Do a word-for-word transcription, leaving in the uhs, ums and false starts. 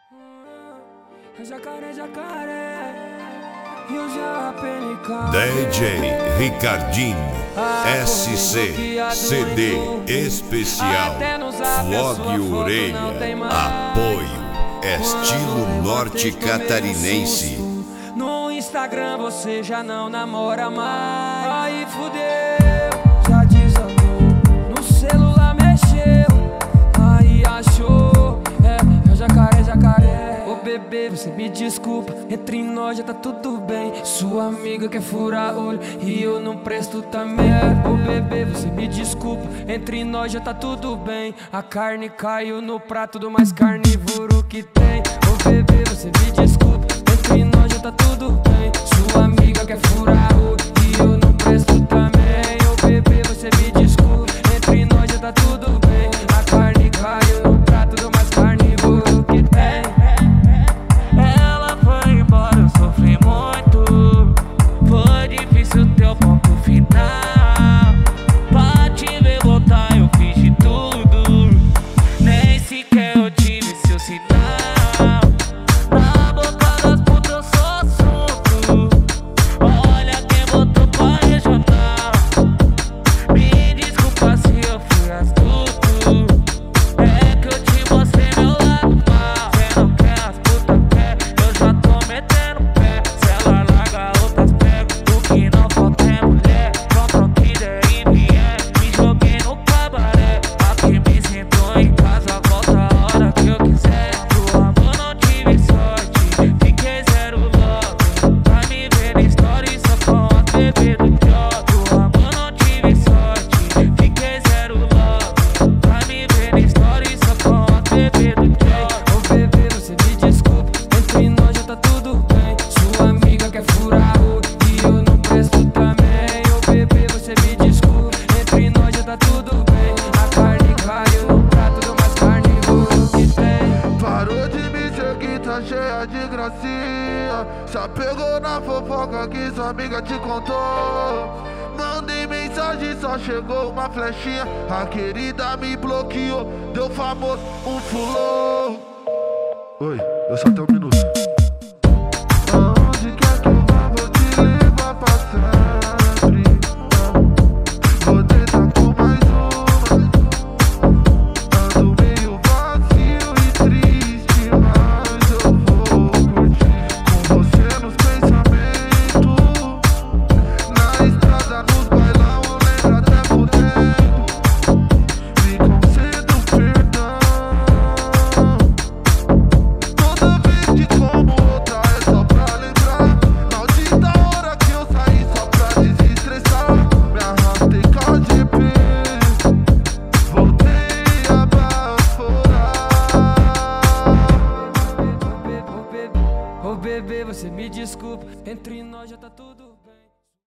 Jacaré, jacaré, e o J D J Ricardinho, S C C D especial, Vlog Orelha, apoio, estilo norte catarinense. No Instagram você já não namora mais. Aí fudeu, já desandou, no celular mexeu, aí achou, é, é jacaré, jacaré. Ô bebê, você me desculpa, entre nós já tá tudo bem. Sua amiga quer furar olho e eu não presto também. Ô bebê, você me desculpa, entre nós já tá tudo bem. A carne caiu no prato do mais carnívoro que tem. Ô bebê, você me desculpa, entre nós já tá tudo bem. Sua amiga quer furar olho e eu não presto também. Ô bebê, você me desculpa, entre nós já tá tudo bem. A carne caiu no prato do mais carnívoro que tem. Ela foi embora, eu sofri muito. Foi difícil teu ponto final. Pra te ver voltar eu fiz de tudo, nem sequer eu tive seu sinal. Na boca das putas eu sou assunto. Olha quem botou pra regional. Me desculpa se eu fui astuto, é que eu te mostrei meu lado mal. Cê não quer, as putas quer, eu já tô metendo pé. Se ela larga outras pego, o que não falta é mulher. Compra o que der e vier, me joguei no cabaré. Aqui me sinto em casa, volta a hora que eu quiser. Do amor não tive sorte, fiquei zero logo. Vai me ver na story só com a T V do jogo. Do amor não tive sorte, fiquei zero logo. Vai me ver na story só com a T V do jogo. Ô bebê, você me desculpa, entre nós já tá tudo bem. Sua amiga quer furar olho e eu não presto também. Ô bebê, você me desculpa, entre nós já tá tudo bem. A carne caiu no prato do mais carnívoro que tem. Parou de me seguir, tá cheia de gracinha. Já pegou na fofoca que sua amiga te contou. Mandei mensagem, só chegou uma flechinha. A querida me bloqueou, deu famoso, um fulô. Oi, eu só tenho um minuto. Aonde quer que eu vá, vou te levar pra sempre. Vou tentar com mais uma. Ando meio vazio e triste, mas eu vou curtir com você nos pensamentos. Na estrada, nos bailão, eu lembro até por dentro. Me concedo perdão. Toda vez que como outra é só pra lembrar. Maldita hora que eu saí só pra desestressar. Me arrastei com a G P, voltei a baforar. Ô bebê, ô bebê, você me desculpa, entre nós já tá tudo